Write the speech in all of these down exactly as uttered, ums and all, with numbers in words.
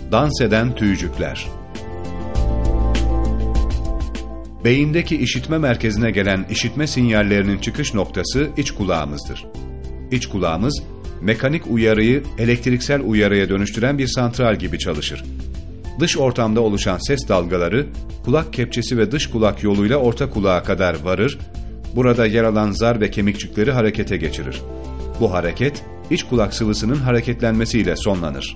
Dans eden tüycükler. Beyindeki işitme merkezine gelen işitme sinyallerinin çıkış noktası iç kulağımızdır. İç kulağımız, mekanik uyarıyı elektriksel uyarıya dönüştüren bir santral gibi çalışır. Dış ortamda oluşan ses dalgaları, kulak kepçesi ve dış kulak yoluyla orta kulağa kadar varır, burada yer alan zar ve kemikçikleri harekete geçirir. Bu hareket, iç kulak sıvısının hareketlenmesiyle sonlanır.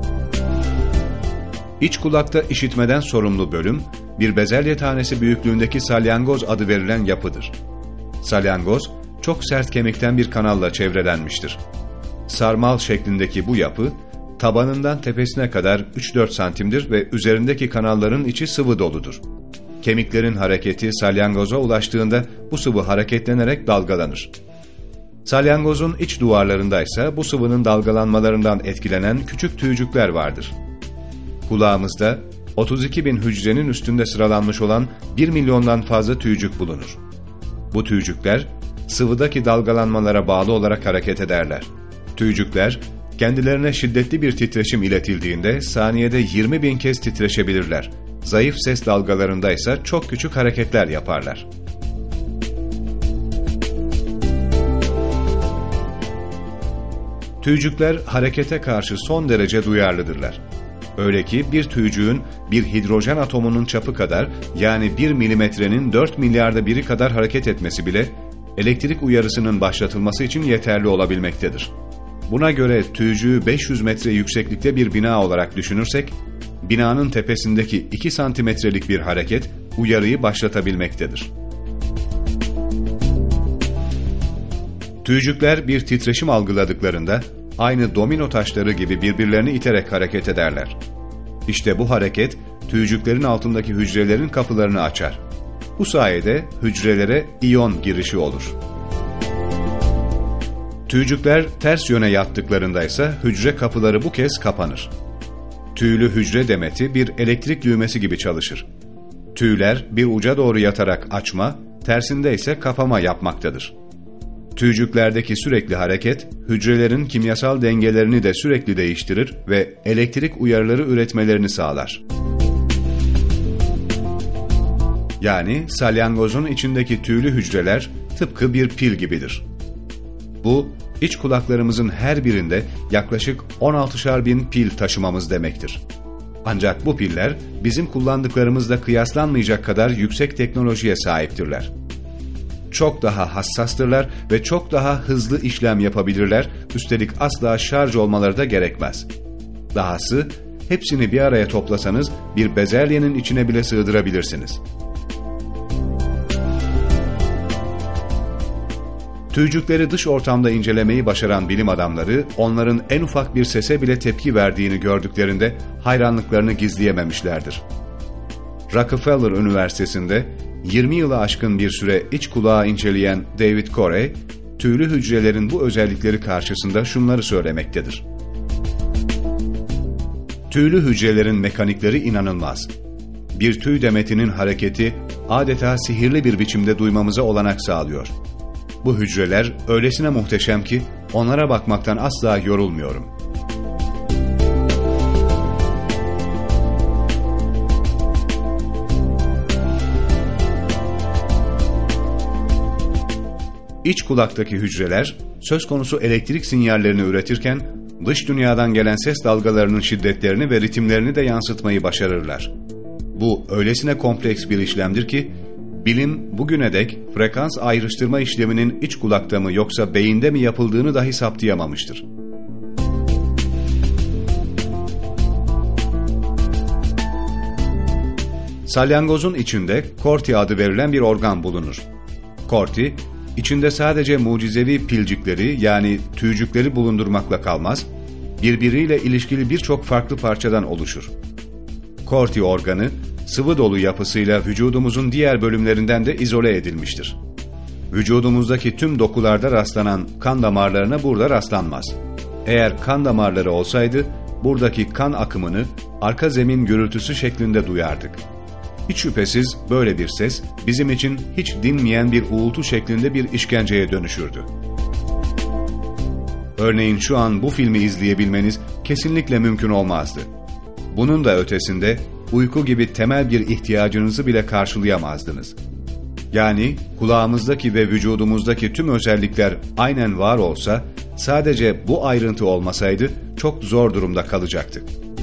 İç kulakta işitmeden sorumlu bölüm, bir bezelye tanesi büyüklüğündeki salyangoz adı verilen yapıdır. Salyangoz, çok sert kemikten bir kanalla çevrelenmiştir. Sarmal şeklindeki bu yapı, tabanından tepesine kadar üç dört santimdir ve üzerindeki kanalların içi sıvı doludur. Kemiklerin hareketi salyangoza ulaştığında bu sıvı hareketlenerek dalgalanır. Salyangozun iç duvarlarındaysa bu sıvının dalgalanmalarından etkilenen küçük tüycükler vardır. Kulağımızda otuz iki bin hücrenin üstünde sıralanmış olan bir milyondan fazla tüycük bulunur. Bu tüycükler sıvıdaki dalgalanmalara bağlı olarak hareket ederler. Tüycükler kendilerine şiddetli bir titreşim iletildiğinde saniyede yirmi bin kez titreşebilirler. Zayıf ses dalgalarında ise çok küçük hareketler yaparlar. Tüycükler harekete karşı son derece duyarlıdırlar. Öyle ki bir tüycüğün bir hidrojen atomunun çapı kadar, yani bir milimetrenin dört milyarda biri kadar hareket etmesi bile elektrik uyarısının başlatılması için yeterli olabilmektedir. Buna göre tüycüğü beş yüz metre yükseklikte bir bina olarak düşünürsek, binanın tepesindeki iki santimetrelik bir hareket uyarıyı başlatabilmektedir. Tüycükler bir titreşim algıladıklarında aynı domino taşları gibi birbirlerini iterek hareket ederler. İşte bu hareket tüycüklerin altındaki hücrelerin kapılarını açar. Bu sayede hücrelere iyon girişi olur. Tüycükler ters yöne yattıklarında ise hücre kapıları bu kez kapanır. Tüylü hücre demeti bir elektrik düğmesi gibi çalışır. Tüyler bir uca doğru yatarak açma, tersinde ise kapama yapmaktadır. Tüycüklerdeki sürekli hareket, hücrelerin kimyasal dengelerini de sürekli değiştirir ve elektrik uyarıları üretmelerini sağlar. Yani salyangozun içindeki tüylü hücreler tıpkı bir pil gibidir. Bu, iç kulaklarımızın her birinde yaklaşık on altışar bin pil taşımamız demektir. Ancak bu piller bizim kullandıklarımızla kıyaslanmayacak kadar yüksek teknolojiye sahiptirler. Çok daha hassastırlar ve çok daha hızlı işlem yapabilirler, üstelik asla şarj olmaları da gerekmez. Dahası, hepsini bir araya toplasanız bir bezelyenin içine bile sığdırabilirsiniz. Tüycükleri dış ortamda incelemeyi başaran bilim adamları, onların en ufak bir sese bile tepki verdiğini gördüklerinde hayranlıklarını gizleyememişlerdir. Rockefeller Üniversitesi'nde yirmi yılı aşkın bir süre iç kulağı inceleyen David Corey, tüylü hücrelerin bu özellikleri karşısında şunları söylemektedir. Tüylü hücrelerin mekanikleri inanılmaz. Bir tüy demetinin hareketi adeta sihirli bir biçimde duymamıza olanak sağlıyor. Bu hücreler öylesine muhteşem ki onlara bakmaktan asla yorulmuyorum. İç kulaktaki hücreler söz konusu elektrik sinyallerini üretirken dış dünyadan gelen ses dalgalarının şiddetlerini ve ritimlerini de yansıtmayı başarırlar. Bu öylesine kompleks bir işlemdir ki bilim bugüne dek frekans ayrıştırma işleminin iç kulakta mı yoksa beyinde mi yapıldığını dahi saptayamamıştır. Salyangozun içinde korti adı verilen bir organ bulunur. Korti, içinde sadece mucizevi pilcikleri yani tüycükleri bulundurmakla kalmaz, birbiriyle ilişkili birçok farklı parçadan oluşur. Korti organı, sıvı dolu yapısıyla vücudumuzun diğer bölümlerinden de izole edilmiştir. Vücudumuzdaki tüm dokularda rastlanan kan damarlarına burada rastlanmaz. Eğer kan damarları olsaydı, buradaki kan akımını arka zemin gürültüsü şeklinde duyardık. Hiç şüphesiz böyle bir ses bizim için hiç dinmeyen bir uğultu şeklinde bir işkenceye dönüşürdü. Örneğin şu an bu filmi izleyebilmeniz kesinlikle mümkün olmazdı. bunun da ötesinde uyku gibi temel bir ihtiyacınızı bile karşılayamazdınız. Yani kulağımızdaki ve vücudumuzdaki tüm özellikler aynen var olsa, sadece bu ayrıntı olmasaydı çok zor durumda kalacaktık.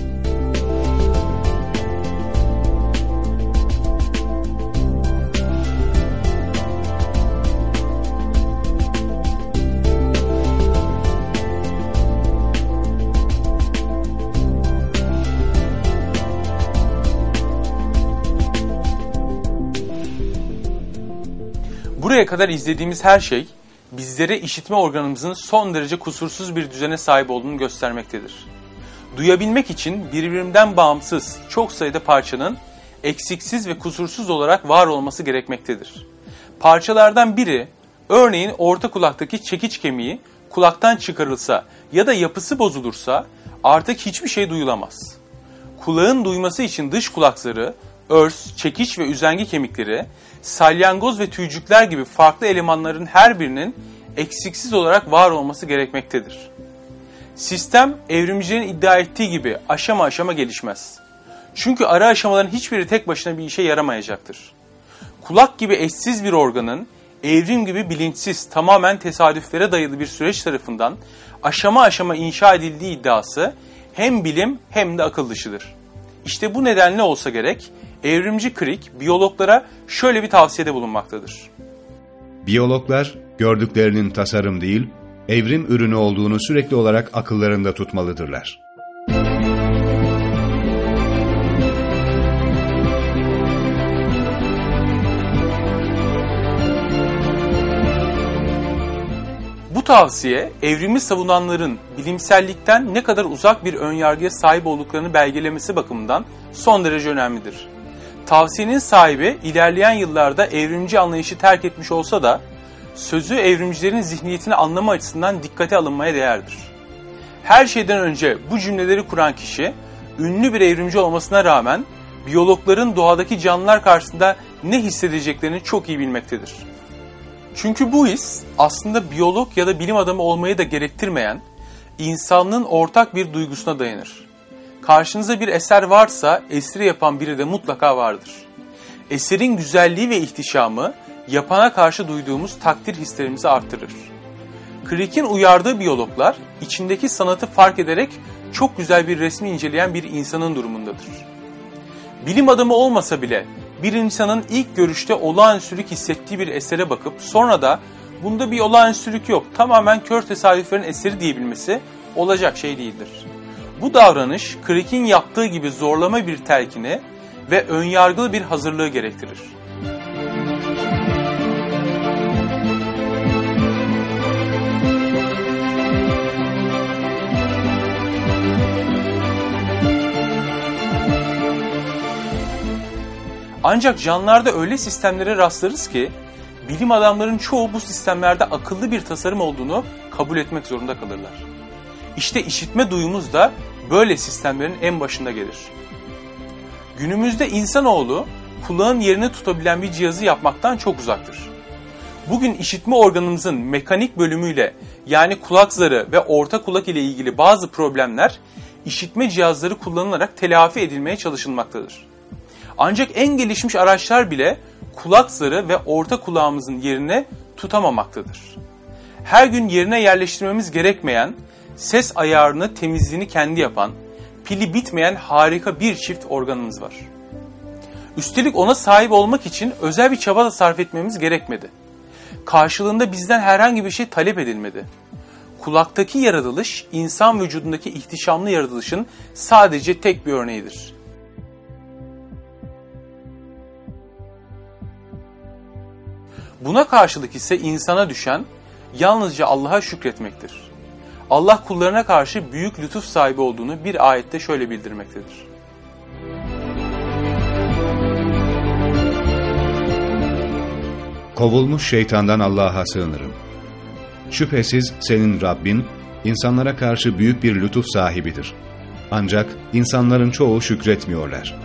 Buraya kadar izlediğimiz her şey, bizlere işitme organımızın son derece kusursuz bir düzene sahip olduğunu göstermektedir. Duyabilmek için birbirinden bağımsız çok sayıda parçanın eksiksiz ve kusursuz olarak var olması gerekmektedir. Parçalardan biri, örneğin orta kulaktaki çekiç kemiği kulaktan çıkarılsa ya da yapısı bozulursa artık hiçbir şey duyulamaz. Kulağın duyması için dış kulak zarı, örs, çekiç ve üzengi kemikleri, salyangoz ve tüycükler gibi farklı elemanların her birinin eksiksiz olarak var olması gerekmektedir. Sistem, evrimcilerin iddia ettiği gibi aşama aşama gelişmez. Çünkü ara aşamaların hiçbiri tek başına bir işe yaramayacaktır. Kulak gibi eşsiz bir organın, evrim gibi bilinçsiz, tamamen tesadüflere dayalı bir süreç tarafından aşama aşama inşa edildiği iddiası hem bilim hem de akıl dışıdır. İşte bu nedenle olsa gerek, evrimci Crick, biyologlara şöyle bir tavsiyede bulunmaktadır. Biyologlar, gördüklerinin tasarım değil, evrim ürünü olduğunu sürekli olarak akıllarında tutmalıdırlar. Bu tavsiye, evrimi savunanların bilimsellikten ne kadar uzak bir önyargıya sahip olduklarını belgelemesi bakımından son derece önemlidir. Tavsiyenin sahibi ilerleyen yıllarda evrimci anlayışı terk etmiş olsa da sözü evrimcilerin zihniyetini anlama açısından dikkate alınmaya değerdir. Her şeyden önce bu cümleleri kuran kişi ünlü bir evrimci olmasına rağmen biyologların doğadaki canlılar karşısında ne hissedeceklerini çok iyi bilmektedir. Çünkü bu his aslında biyolog ya da bilim adamı olmayı da gerektirmeyen insanlığın ortak bir duygusuna dayanır. Karşınızda bir eser varsa eseri yapan biri de mutlaka vardır. Eserin güzelliği ve ihtişamı yapana karşı duyduğumuz takdir hislerimizi artırır. Crick'in uyardığı biyologlar içindeki sanatı fark ederek çok güzel bir resmi inceleyen bir insanın durumundadır. Bilim adamı olmasa bile bir insanın ilk görüşte olağanüstülük hissettiği bir esere bakıp sonra da bunda bir olağanüstülük yok, tamamen kör tesadüflerin eseri diyebilmesi olacak şey değildir. Bu davranış Crick'in yaptığı gibi zorlama bir telkini ve önyargılı bir hazırlığı gerektirir. Ancak canlılarda öyle sistemlere rastlarız ki bilim adamlarının çoğu bu sistemlerde akıllı bir tasarım olduğunu kabul etmek zorunda kalırlar. İşte işitme duyumuz da böyle sistemlerin en başında gelir. Günümüzde insanoğlu kulağın yerini tutabilen bir cihazı yapmaktan çok uzaktır. Bugün işitme organımızın mekanik bölümüyle, yani kulak zarı ve orta kulak ile ilgili bazı problemler işitme cihazları kullanılarak telafi edilmeye çalışılmaktadır. Ancak en gelişmiş araçlar bile kulak zarı ve orta kulağımızın yerini tutamamaktadır. Her gün yerine yerleştirmemiz gerekmeyen, ses ayarını, temizliğini kendi yapan, pili bitmeyen harika bir çift organımız var. Üstelik ona sahip olmak için özel bir çaba da sarf etmemiz gerekmedi. Karşılığında bizden herhangi bir şey talep edilmedi. Kulaktaki yaratılış, insan vücudundaki ihtişamlı yaratılışın sadece tek bir örneğidir. Buna karşılık ise insana düşen yalnızca Allah'a şükretmektir. Allah kullarına karşı büyük lütuf sahibi olduğunu bir ayette şöyle bildirmektedir. Kovulmuş şeytandan Allah'a sığınırım. Şüphesiz senin Rabbin, insanlara karşı büyük bir lütuf sahibidir. Ancak insanların çoğu şükretmiyorlar.